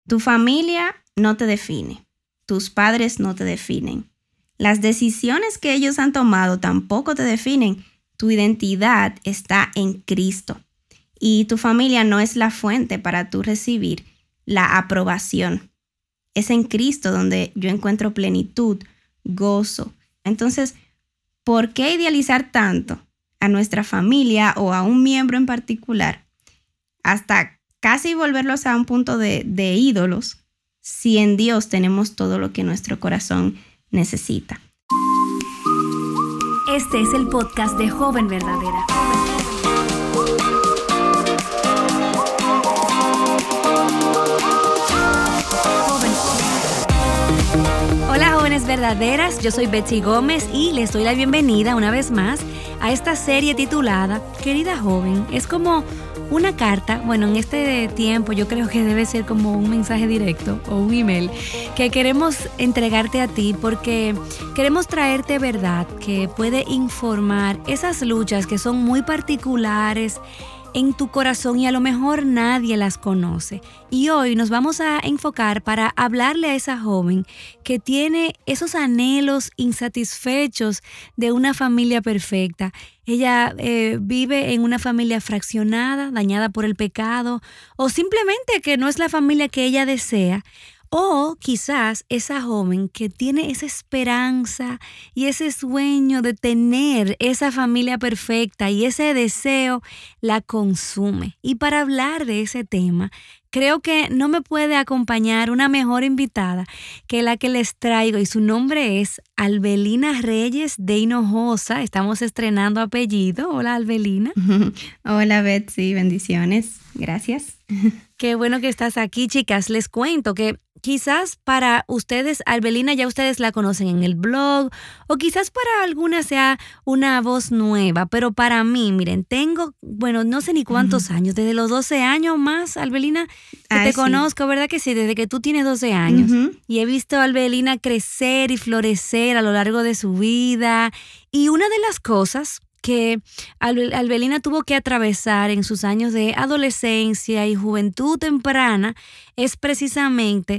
Tu familia no te define, tus padres no te definen. Las decisiones que ellos han tomado tampoco te definen. Tu identidad está en Cristo y tu familia no es la fuente para tú recibir la aprobación. Es en Cristo donde yo encuentro plenitud, gozo. Entonces, ¿por qué idealizar tanto a nuestra familia o a un miembro en particular hasta casi volverlos a un punto de ídolos si en Dios tenemos todo lo que nuestro corazón necesita? Este es el podcast de Joven Verdadera. Hola jóvenes verdaderas, yo soy Betsy Gómez y les doy la bienvenida una vez más a esta serie titulada Querida Joven. Es como una carta, bueno, en este tiempo yo creo que debe ser como un mensaje directo o un email que queremos entregarte a ti porque queremos traerte verdad que puede informar esas luchas que son muy particulares en tu corazón y a lo mejor nadie las conoce. Y hoy nos vamos a enfocar para hablarle a esa joven que tiene esos anhelos insatisfechos de una familia perfecta. Ella vive en una familia fraccionada, dañada por el pecado, o simplemente que no es la familia que ella desea. O quizás esa joven que tiene esa esperanza y ese sueño de tener esa familia perfecta y ese deseo la consume. Y para hablar de ese tema, creo que no me puede acompañar una mejor invitada que la que les traigo y su nombre es Albelina Reyes de Hinojosa. Estamos estrenando apellido. Hola, Albelina. Hola, Betsy. Bendiciones. Gracias. Qué bueno que estás aquí, chicas. Les cuento que quizás para ustedes, Albelina, ya ustedes la conocen en el blog, o quizás para algunas sea una voz nueva, pero para mí, miren, tengo, bueno, no sé ni cuántos años, desde los 12 años más, Albelina, que te conozco, ¿verdad que sí? Desde que tú tienes 12 años. Y he visto a Albelina crecer y florecer a lo largo de su vida. Y una de las cosas que Albelina tuvo que atravesar en sus años de adolescencia y juventud temprana es precisamente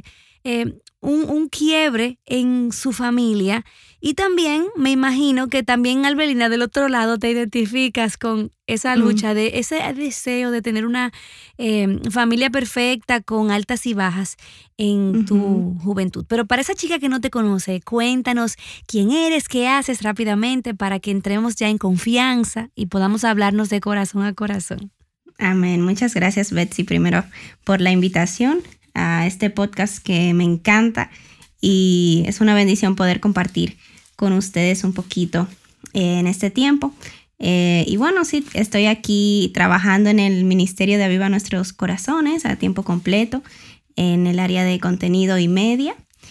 un quiebre en su familia. Y también me imagino que también, Albelina, del otro lado te identificas con esa lucha, de ese deseo de tener una familia perfecta con altas y bajas en tu juventud. Pero para esa chica que no te conoce, cuéntanos quién eres, qué haces rápidamente para que entremos ya en confianza y podamos hablarnos de corazón a corazón. Amén. Muchas gracias, Betsy, primero por la invitación a este podcast que me encanta y es una bendición poder compartir con ustedes un poquito en este tiempo. Y bueno, sí, estoy aquí trabajando en el Ministerio de Aviva Nuestros Corazones a tiempo completo en el área de contenido y media.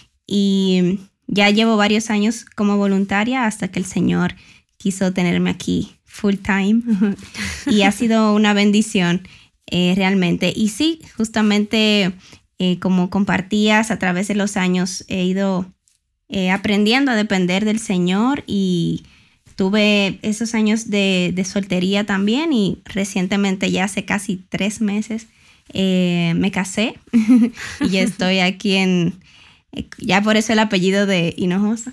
Y ya llevo varios años como voluntaria hasta que el Señor quiso tenerme aquí full time. Y ha sido una bendición realmente. Y sí, justamente como compartías, a través de los años he ido aprendiendo a depender del Señor y tuve esos años de soltería también y recientemente, ya hace casi 3 meses, me casé y ya estoy aquí ya por eso el apellido de Hinojosa.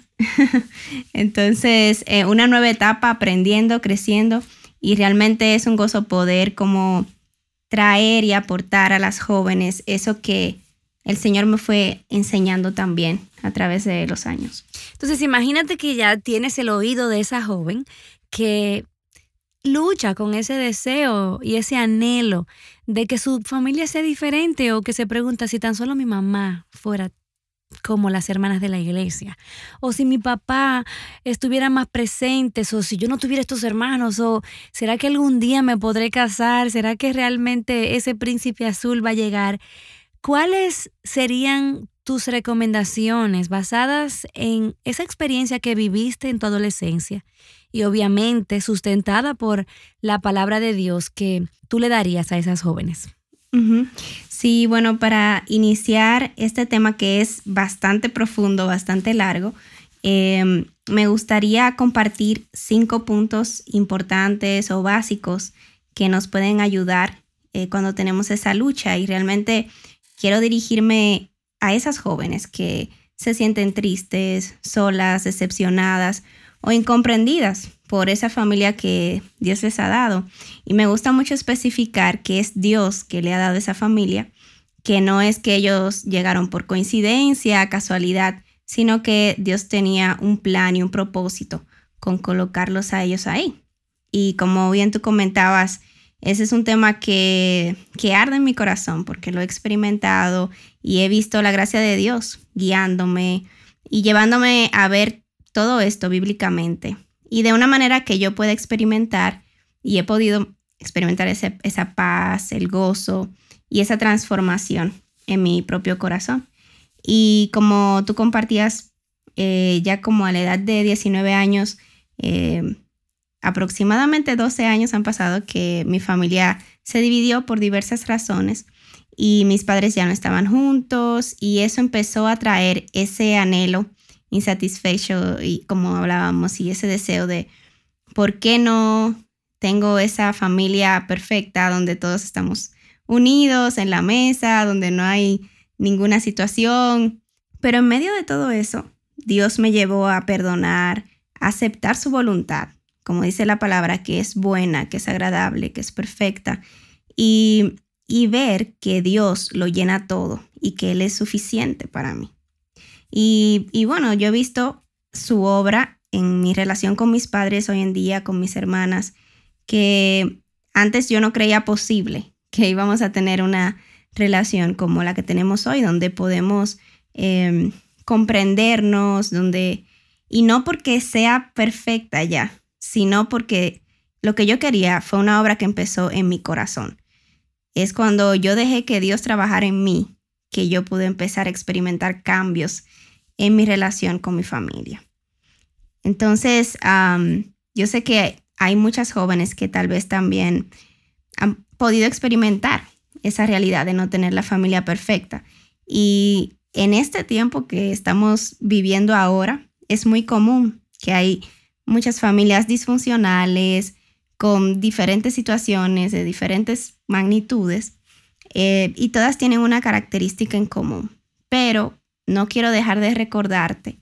Entonces, una nueva etapa, aprendiendo, creciendo y realmente es un gozo poder como traer y aportar a las jóvenes eso que el Señor me fue enseñando también a través de los años. Entonces, imagínate que ya tienes el oído de esa joven que lucha con ese deseo y ese anhelo de que su familia sea diferente o que se pregunta si tan solo mi mamá fuera como las hermanas de la iglesia, o si mi papá estuviera más presente, o si yo no tuviera estos hermanos, o ¿será que algún día me podré casar? ¿Será que realmente ese príncipe azul va a llegar? ¿Cuáles serían tus recomendaciones basadas en esa experiencia que viviste en tu adolescencia y obviamente sustentada por la palabra de Dios que tú le darías a esas jóvenes? Sí, bueno, para iniciar este tema que es bastante profundo, bastante largo, me gustaría compartir 5 puntos importantes o básicos que nos pueden ayudar cuando tenemos esa lucha. Y realmente quiero dirigirme a esas jóvenes que se sienten tristes, solas, decepcionadas o incomprendidas por esa familia que Dios les ha dado. Y me gusta mucho especificar que es Dios que le ha dado esa familia, que no es que ellos llegaron por coincidencia, casualidad, sino que Dios tenía un plan y un propósito con colocarlos a ellos ahí. Y como bien tú comentabas, ese es un tema que arde en mi corazón porque lo he experimentado y he visto la gracia de Dios guiándome y llevándome a ver todo esto bíblicamente y de una manera que yo pueda experimentar, y he podido experimentar esa paz, el gozo y esa transformación en mi propio corazón. Y como tú compartías, ya como a la edad de 19 años, aproximadamente 12 años han pasado que mi familia se dividió por diversas razones y mis padres ya no estaban juntos, y eso empezó a traer ese anhelo insatisfecho y como hablábamos, y ese deseo de ¿por qué no tengo esa familia perfecta donde todos estamos unidos en la mesa, donde no hay ninguna situación? Pero en medio de todo eso, Dios me llevó a perdonar, a aceptar su voluntad, como dice la palabra, que es buena, que es agradable, que es perfecta, y ver que Dios lo llena todo y que Él es suficiente para mí. Y bueno, yo he visto su obra en mi relación con mis padres hoy en día, con mis hermanas, que antes yo no creía posible que íbamos a tener una relación como la que tenemos hoy, donde podemos comprendernos, y no porque sea perfecta ya, sino porque lo que yo quería fue una obra que empezó en mi corazón. Es cuando yo dejé que Dios trabajara en mí, que yo pude empezar a experimentar cambios en mi relación con mi familia. Entonces, yo sé que hay muchas jóvenes que tal vez también han podido experimentar esa realidad de no tener la familia perfecta. Y en este tiempo que estamos viviendo ahora, es muy común que hay muchas familias disfuncionales con diferentes situaciones de diferentes magnitudes, y todas tienen una característica en común. Pero no quiero dejar de recordarte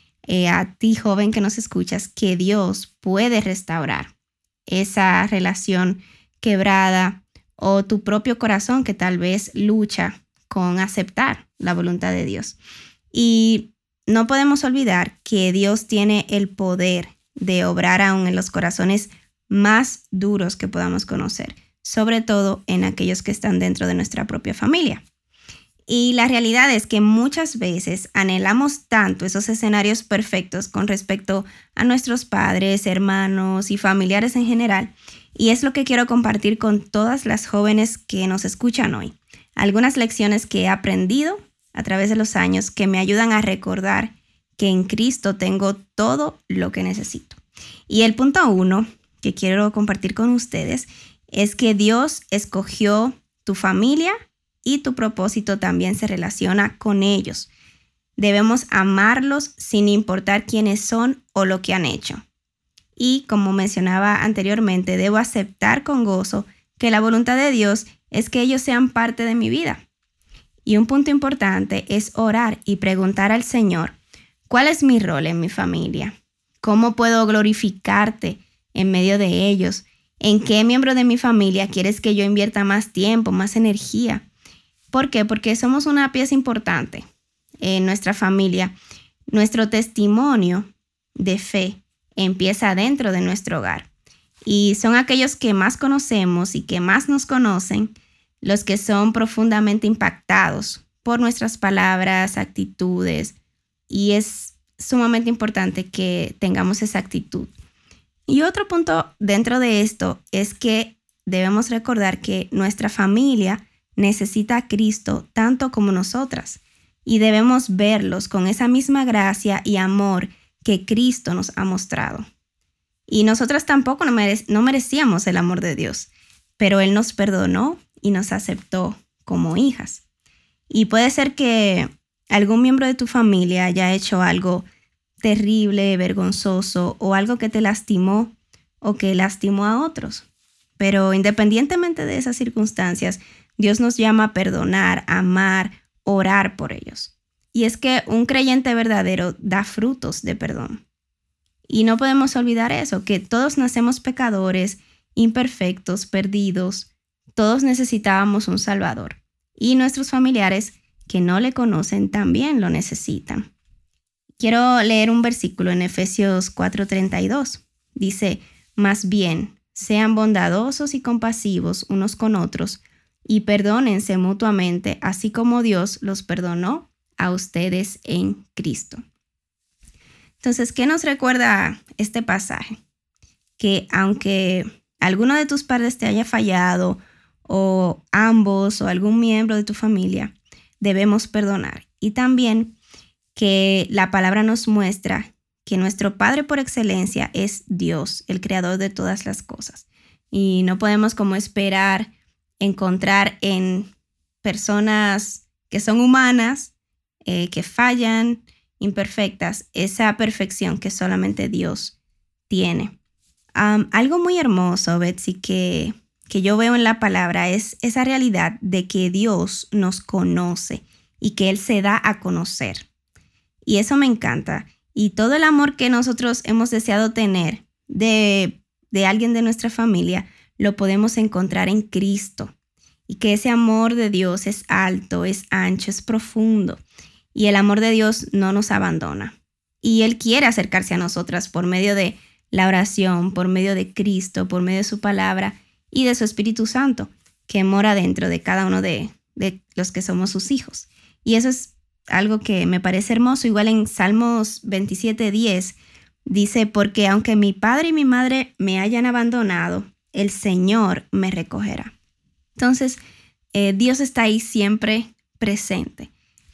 a ti, joven que nos escuchas, que Dios puede restaurar esa relación quebrada o tu propio corazón que tal vez lucha con aceptar la voluntad de Dios. Y no podemos olvidar que Dios tiene el poder de obrar aún en los corazones más duros que podamos conocer, sobre todo en aquellos que están dentro de nuestra propia familia. Y la realidad es que muchas veces anhelamos tanto esos escenarios perfectos con respecto a nuestros padres, hermanos y familiares en general. Y es lo que quiero compartir con todas las jóvenes que nos escuchan hoy. Algunas lecciones que he aprendido a través de los años que me ayudan a recordar que en Cristo tengo todo lo que necesito. Y el punto 1 que quiero compartir con ustedes es que Dios escogió tu familia y tu propósito también se relaciona con ellos. Debemos amarlos sin importar quiénes son o lo que han hecho. Y como mencionaba anteriormente, debo aceptar con gozo que la voluntad de Dios es que ellos sean parte de mi vida. Y un punto importante es orar y preguntar al Señor, ¿cuál es mi rol en mi familia? ¿Cómo puedo glorificarte en medio de ellos? ¿En qué miembro de mi familia quieres que yo invierta más tiempo, más energía? ¿Por qué? Porque somos una pieza importante en nuestra familia. Nuestro testimonio de fe empieza dentro de nuestro hogar. Y son aquellos que más conocemos y que más nos conocen los que son profundamente impactados por nuestras palabras, actitudes. Y es sumamente importante que tengamos esa actitud. Y otro punto dentro de esto es que debemos recordar que nuestra familia necesita a Cristo tanto como nosotras, y debemos verlos con esa misma gracia y amor que Cristo nos ha mostrado. Y nosotras tampoco no merecíamos el amor de Dios, pero Él nos perdonó y nos aceptó como hijas. Y puede ser que algún miembro de tu familia haya hecho algo terrible, vergonzoso, o algo que te lastimó o que lastimó a otros. Pero independientemente de esas circunstancias, Dios nos llama a perdonar, a amar, orar por ellos. Y es que un creyente verdadero da frutos de perdón. Y no podemos olvidar eso, que todos nacemos pecadores, imperfectos, perdidos. Todos necesitábamos un Salvador. Y nuestros familiares que no le conocen también lo necesitan. Quiero leer un versículo en Efesios 4:32. Dice, más bien, sean bondadosos y compasivos unos con otros y perdónense mutuamente, así como Dios los perdonó a ustedes en Cristo. Entonces, ¿qué nos recuerda este pasaje? Que aunque alguno de tus padres te haya fallado, o ambos, o algún miembro de tu familia, debemos perdonar. Y también que la palabra nos muestra que nuestro Padre por excelencia es Dios, el creador de todas las cosas. Y no podemos como esperar encontrar en personas que son humanas, que fallan, imperfectas, esa perfección que solamente Dios tiene. Algo muy hermoso, Betsy, que yo veo en la palabra es esa realidad de que Dios nos conoce y que Él se da a conocer. Y eso me encanta. Y todo el amor que nosotros hemos deseado tener de alguien de nuestra familia, lo podemos encontrar en Cristo. Y que ese amor de Dios es alto, es ancho, es profundo. Y el amor de Dios no nos abandona. Y Él quiere acercarse a nosotras por medio de la oración, por medio de Cristo, por medio de su palabra y de su Espíritu Santo, que mora dentro de cada uno de los que somos sus hijos. Y eso es algo que me parece hermoso. Igual en Salmos 27:10 dice, porque aunque mi padre y mi madre me hayan abandonado, el Señor me recogerá. Entonces, Dios está ahí siempre presente.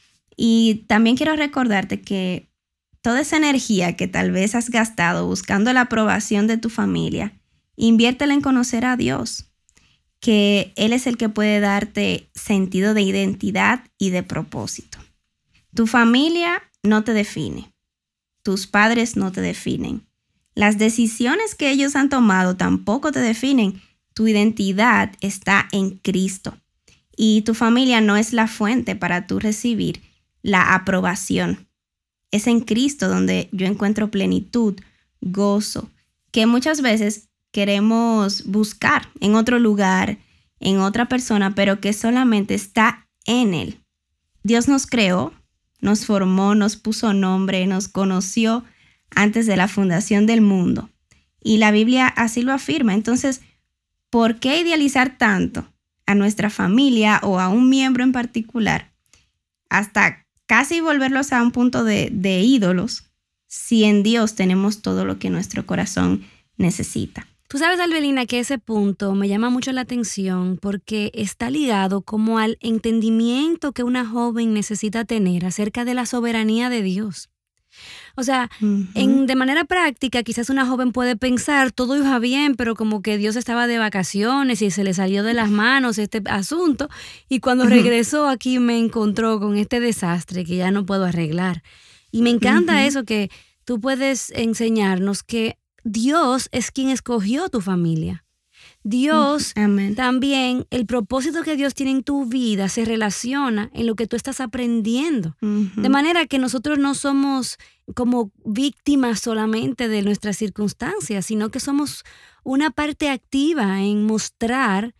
Y también quiero recordarte que toda esa energía que tal vez has gastado buscando la aprobación de tu familia, inviértela en conocer a Dios, que Él es el que puede darte sentido de identidad y de propósito. Tu familia no te define. Tus padres no te definen. Las decisiones que ellos han tomado tampoco te definen. Tu identidad está en Cristo. Y tu familia no es la fuente para tú recibir la aprobación. Es en Cristo donde yo encuentro plenitud, gozo, que muchas veces queremos buscar en otro lugar, en otra persona, pero que solamente está en Él. Dios nos creó, nos formó, nos puso nombre, nos conoció antes de la fundación del mundo. Y la Biblia así lo afirma. Entonces, ¿por qué idealizar tanto a nuestra familia o a un miembro en particular hasta casi volverlos a un punto de ídolos si en Dios tenemos todo lo que nuestro corazón necesita? Tú sabes, Albelina, que ese punto me llama mucho la atención porque está ligado como al entendimiento que una joven necesita tener acerca de la soberanía de Dios. O sea, de manera práctica, quizás una joven puede pensar, todo iba bien, pero como que Dios estaba de vacaciones y se le salió de las manos este asunto. Y cuando regresó aquí me encontró con este desastre que ya no puedo arreglar. Y me encanta eso que tú puedes enseñarnos que Dios es quien escogió tu familia. Dios también, el propósito que Dios tiene en tu vida se relaciona en lo que tú estás aprendiendo. De manera que nosotros no somos como víctimas solamente de nuestras circunstancias, sino que somos una parte activa en mostrar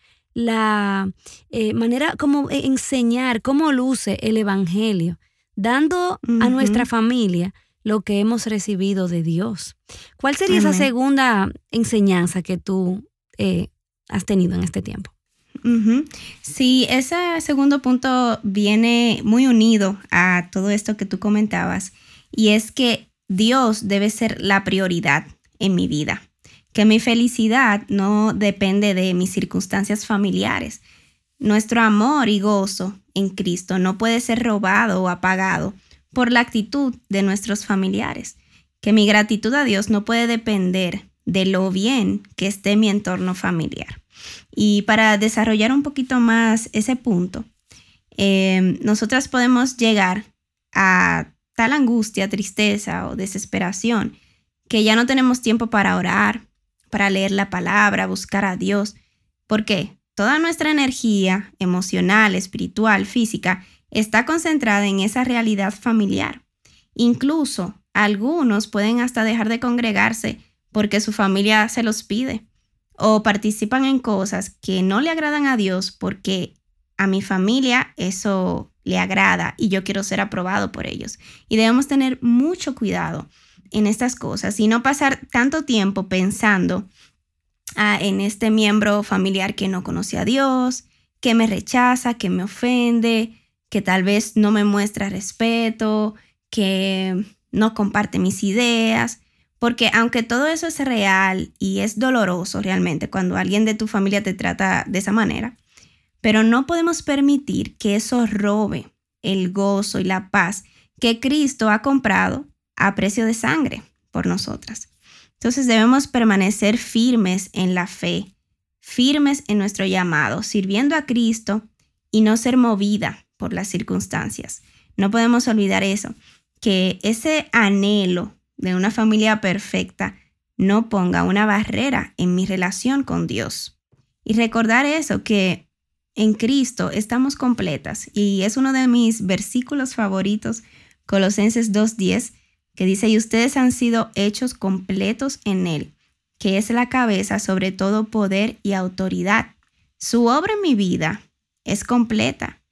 la manera, como enseñar cómo luce el evangelio, dando a nuestra familia lo que hemos recibido de Dios. ¿Cuál sería esa segunda enseñanza que tú has tenido en este tiempo? Sí, ese segundo punto viene muy unido a todo esto que tú comentabas, y es que Dios debe ser la prioridad en mi vida, que mi felicidad no depende de mis circunstancias familiares. Nuestro amor y gozo en Cristo no puede ser robado o apagado por la actitud de nuestros familiares, que mi gratitud a Dios no puede depender de lo bien que esté mi entorno familiar. Y para desarrollar un poquito más ese punto, nosotras podemos llegar a tal angustia, tristeza o desesperación que ya no tenemos tiempo para orar, para leer la palabra, buscar a Dios. ¿Por qué? Toda nuestra energía emocional, espiritual, física está concentrada en esa realidad familiar. Incluso algunos pueden hasta dejar de congregarse porque su familia se los pide, o participan en cosas que no le agradan a Dios porque a mi familia eso le agrada y yo quiero ser aprobado por ellos. Y debemos tener mucho cuidado en estas cosas y no pasar tanto tiempo pensando en este miembro familiar que no conoce a Dios, que me rechaza, que me ofende, que tal vez no me muestra respeto, que no comparte mis ideas, porque aunque todo eso es real y es doloroso realmente cuando alguien de tu familia te trata de esa manera, pero no podemos permitir que eso robe el gozo y la paz que Cristo ha comprado a precio de sangre por nosotras. Entonces debemos permanecer firmes en la fe, firmes en nuestro llamado, sirviendo a Cristo y no ser movida por las circunstancias. No podemos olvidar eso, que ese anhelo de una familia perfecta no ponga una barrera en mi relación con Dios. Y recordar eso, que en Cristo estamos completas. Y es uno de mis versículos favoritos, Colosenses 2:10, que dice: y ustedes han sido hechos completos en Él, que es la cabeza sobre todo poder y autoridad. Su obra en mi vida es completa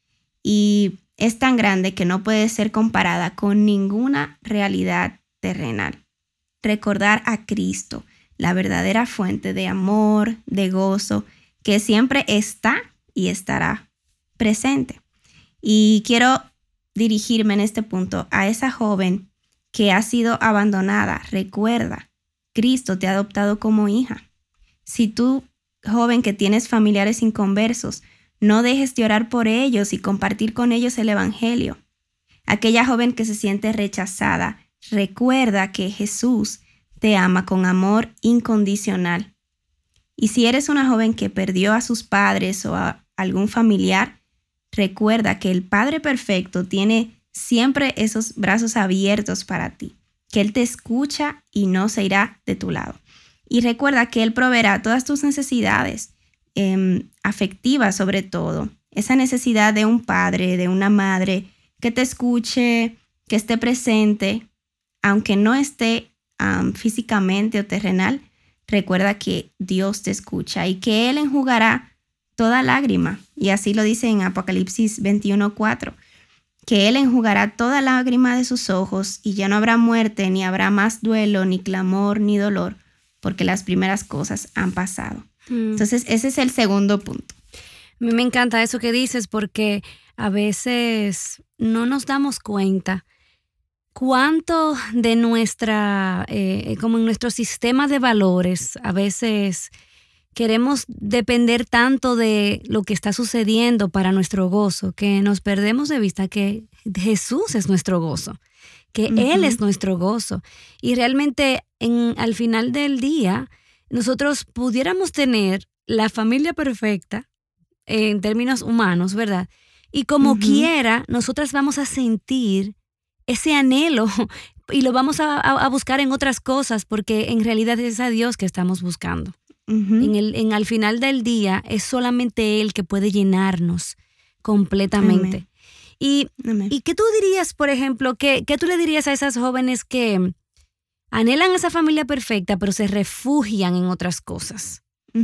y es tan grande que no puede ser comparada con ninguna realidad terrenal. Recordar a Cristo, la verdadera fuente de amor, de gozo, que siempre está y estará presente. Y quiero dirigirme en este punto a esa joven que ha sido abandonada. Recuerda, Cristo te ha adoptado como hija. Si tú, joven que tienes familiares inconversos, no dejes de orar por ellos y compartir con ellos el evangelio. Aquella joven que se siente rechazada, recuerda que Jesús te ama con amor incondicional. Y si eres una joven que perdió a sus padres o a algún familiar, recuerda que el Padre Perfecto tiene siempre esos brazos abiertos para ti, que Él te escucha y no se irá de tu lado. Y recuerda que Él proveerá todas tus necesidades, afectivas sobre todo. Esa necesidad de un padre, de una madre, que te escuche, que esté presente, aunque no esté físicamente o terrenal. Recuerda que Dios te escucha y que Él enjugará toda lágrima. Y así lo dice en Apocalipsis 21:4, que Él enjugará toda lágrima de sus ojos y ya no habrá muerte, ni habrá más duelo, ni clamor, ni dolor, porque las primeras cosas han pasado. Entonces, ese es el segundo punto. A mí me encanta eso que dices, porque a veces no nos damos cuenta cuánto de nuestra, como en nuestro sistema de valores, a veces queremos depender tanto de lo que está sucediendo para nuestro gozo, que nos perdemos de vista que Jesús es nuestro gozo, que Él es nuestro gozo. Y realmente al final del día, nosotros pudiéramos tener la familia perfecta en términos humanos, ¿verdad? Y como quiera, nosotras vamos a sentir ese anhelo y lo vamos a buscar en otras cosas, porque en realidad es a Dios que estamos buscando. Al final del día es solamente Él que puede llenarnos completamente. Amén. ¿Y qué tú dirías, por ejemplo, qué tú le dirías a esas jóvenes que anhelan esa familia perfecta pero se refugian en otras cosas?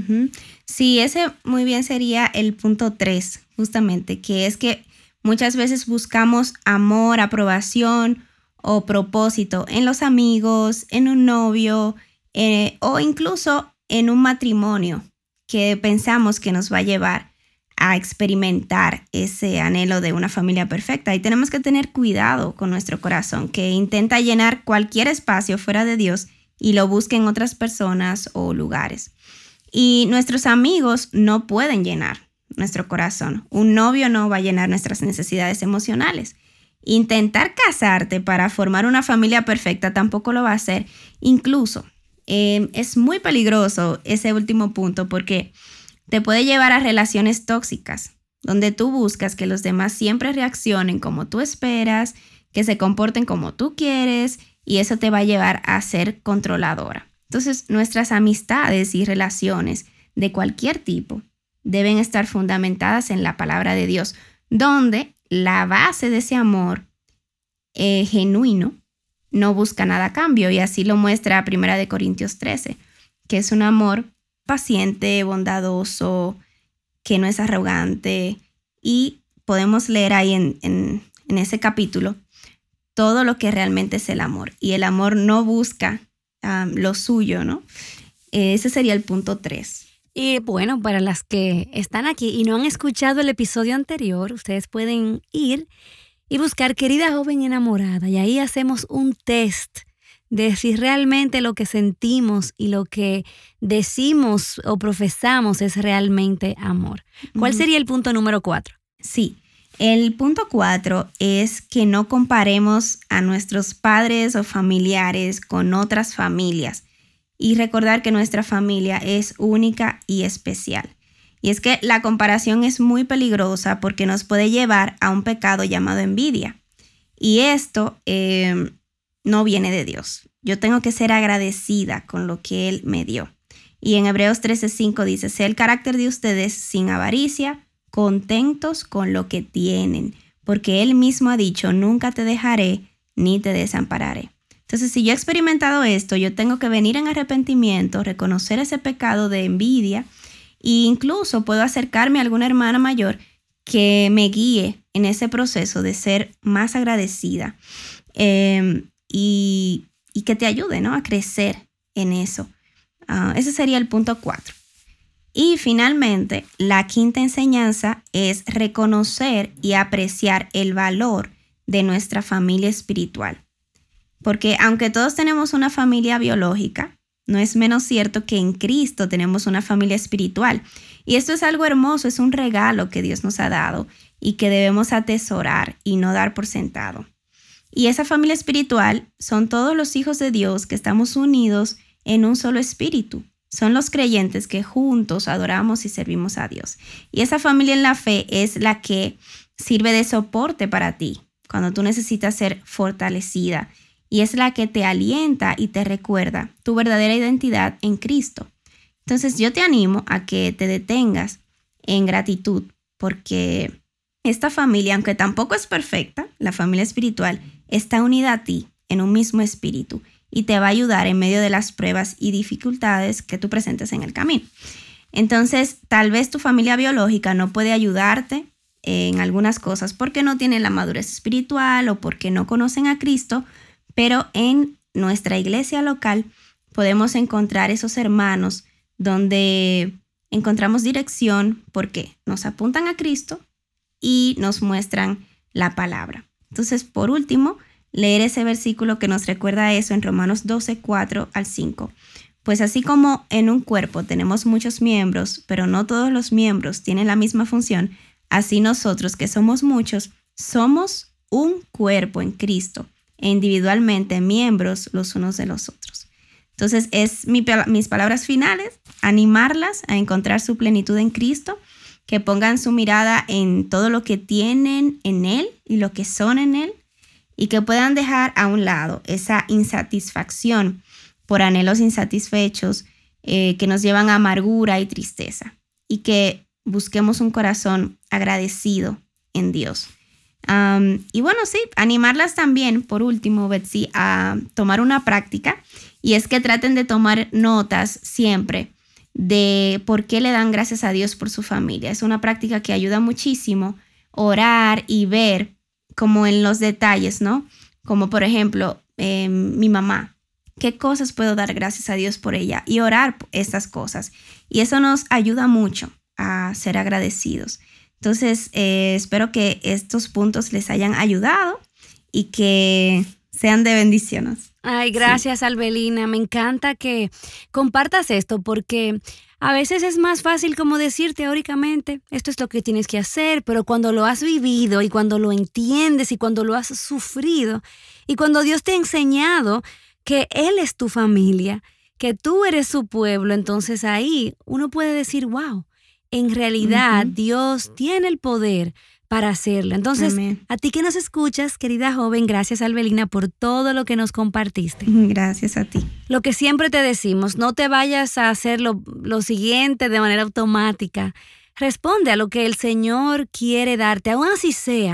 Sí, ese muy bien sería el punto 3, justamente, que es que muchas veces buscamos amor, aprobación o propósito en los amigos, en un novio o incluso en un matrimonio que pensamos que nos va a llevar a experimentar ese anhelo de una familia perfecta. Y tenemos que tener cuidado con nuestro corazón, que intenta llenar cualquier espacio fuera de Dios y lo busca en otras personas o lugares. Y nuestros amigos no pueden llenar nuestro corazón. Un novio no va a llenar nuestras necesidades emocionales. Intentar casarte para formar una familia perfecta tampoco lo va a hacer. Incluso es muy peligroso ese último punto, porque te puede llevar a relaciones tóxicas, donde tú buscas que los demás siempre reaccionen como tú esperas, que se comporten como tú quieres, y eso te va a llevar a ser controladora. Entonces, nuestras amistades y relaciones de cualquier tipo deben estar fundamentadas en la palabra de Dios, donde la base de ese amor genuino no busca nada a cambio, y así lo muestra 1 Corintios 13, que es un amor paciente, bondadoso, que no es arrogante, y podemos leer ahí en ese capítulo todo lo que realmente es el amor, y el amor no busca lo suyo, ¿no? Ese sería el punto 3. Y bueno, para las que están aquí y no han escuchado el episodio anterior, ustedes pueden ir y buscar Querida Joven Enamorada, y ahí hacemos un test de si realmente lo que sentimos y lo que decimos o profesamos es realmente amor. ¿Cuál sería el punto número 4? Sí, el punto 4 es que no comparemos a nuestros padres o familiares con otras familias, y recordar que nuestra familia es única y especial. Y es que la comparación es muy peligrosa porque nos puede llevar a un pecado llamado envidia. Y esto no viene de Dios. Yo tengo que ser agradecida con lo que Él me dio. Y en Hebreos 13:5 dice: sé el carácter de ustedes sin avaricia, contentos con lo que tienen, porque Él mismo ha dicho: nunca te dejaré ni te desampararé. Entonces, si yo he experimentado esto, yo tengo que venir en arrepentimiento, reconocer ese pecado de envidia, e incluso puedo acercarme a alguna hermana mayor que me guíe en ese proceso de ser más agradecida, y que te ayude, ¿no?, a crecer en eso. Ese sería el punto 4. Y finalmente, la quinta enseñanza es reconocer y apreciar el valor de nuestra familia espiritual. Porque aunque todos tenemos una familia biológica, no es menos cierto que en Cristo tenemos una familia espiritual. Y esto es algo hermoso, es un regalo que Dios nos ha dado y que debemos atesorar y no dar por sentado. Y esa familia espiritual son todos los hijos de Dios que estamos unidos en un solo espíritu. Son los creyentes que juntos adoramos y servimos a Dios. Y esa familia en la fe es la que sirve de soporte para ti cuando tú necesitas ser fortalecida. Y es la que te alienta y te recuerda tu verdadera identidad en Cristo. Entonces yo te animo a que te detengas en gratitud, porque esta familia, aunque tampoco es perfecta, la familia espiritual, está unida a ti en un mismo espíritu y te va a ayudar en medio de las pruebas y dificultades que tú presentes en el camino. Entonces, tal vez tu familia biológica no puede ayudarte en algunas cosas porque no tienen la madurez espiritual o porque no conocen a Cristo, pero en nuestra iglesia local podemos encontrar esos hermanos donde encontramos dirección porque nos apuntan a Cristo y nos muestran la palabra. Entonces, por último, leer ese versículo que nos recuerda eso en Romanos 12:4-5. Pues así como en un cuerpo tenemos muchos miembros, pero no todos los miembros tienen la misma función, así nosotros, que somos muchos, somos un cuerpo en Cristo, e individualmente miembros los unos de los otros. Entonces, mis palabras finales: animarlas a encontrar su plenitud en Cristo, que pongan su mirada en todo lo que tienen en Él y lo que son en Él, y que puedan dejar a un lado esa insatisfacción por anhelos insatisfechos que nos llevan a amargura y tristeza, y que busquemos un corazón agradecido en Dios. Y bueno, sí, animarlas también, por último, Betsy, a tomar una práctica, y es que traten de tomar notas siempre de por qué le dan gracias a Dios por su familia. Es una práctica que ayuda muchísimo, orar y ver como en los detalles, ¿no? Como por ejemplo, mi mamá, ¿qué cosas puedo dar gracias a Dios por ella? Y orar por estas cosas. Y eso nos ayuda mucho a ser agradecidos. Entonces, espero que estos puntos les hayan ayudado y que sean de bendiciones. Ay, gracias, sí. Albelina, me encanta que compartas esto, porque a veces es más fácil como decir teóricamente, esto es lo que tienes que hacer, pero cuando lo has vivido y cuando lo entiendes y cuando lo has sufrido y cuando Dios te ha enseñado que Él es tu familia, que tú eres su pueblo, entonces ahí uno puede decir, wow, en realidad Dios tiene el poder para hacerlo. Entonces, amén. A ti que nos escuchas, querida joven, gracias, Albelina, por todo lo que nos compartiste. Gracias a ti. Lo que siempre te decimos, no te vayas a hacer lo siguiente de manera automática. Responde a lo que el Señor quiere darte, aún así sea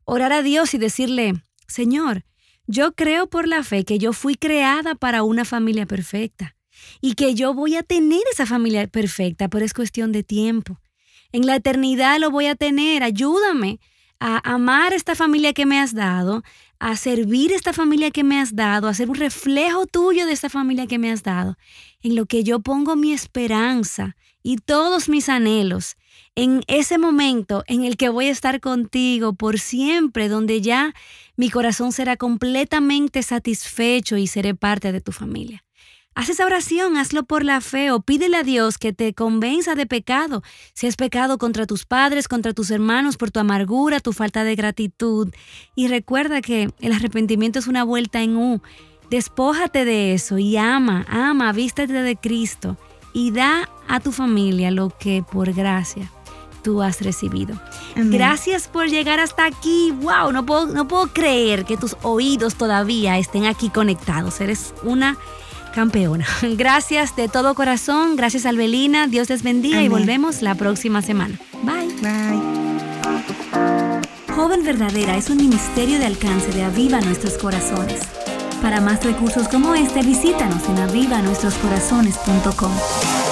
orar a Dios y decirle, Señor, yo creo por la fe que yo fui creada para una familia perfecta y que yo voy a tener esa familia perfecta, pero es cuestión de tiempo. En la eternidad lo voy a tener. Ayúdame a amar esta familia que me has dado, a servir esta familia que me has dado, a ser un reflejo tuyo de esta familia que me has dado, en lo que yo pongo mi esperanza y todos mis anhelos, en ese momento en el que voy a estar contigo por siempre, donde ya mi corazón será completamente satisfecho y seré parte de tu familia. Haz esa oración, hazlo por la fe o pídele a Dios que te convenza de pecado. Si has pecado contra tus padres, contra tus hermanos, por tu amargura, tu falta de gratitud. Y recuerda que el arrepentimiento es una vuelta en U. Despójate de eso y ama, vístete de Cristo y da a tu familia lo que por gracia tú has recibido. Amén. Gracias por llegar hasta aquí. Wow, no puedo creer que tus oídos todavía estén aquí conectados. Eres una campeona. Gracias de todo corazón. Gracias, Albelina. Dios les bendiga. Amén. Y volvemos la próxima semana. Bye. Bye. Joven Verdadera es un ministerio de alcance de Aviva Nuestros Corazones. Para más recursos como este, visítanos en avivanuestroscorazones.com.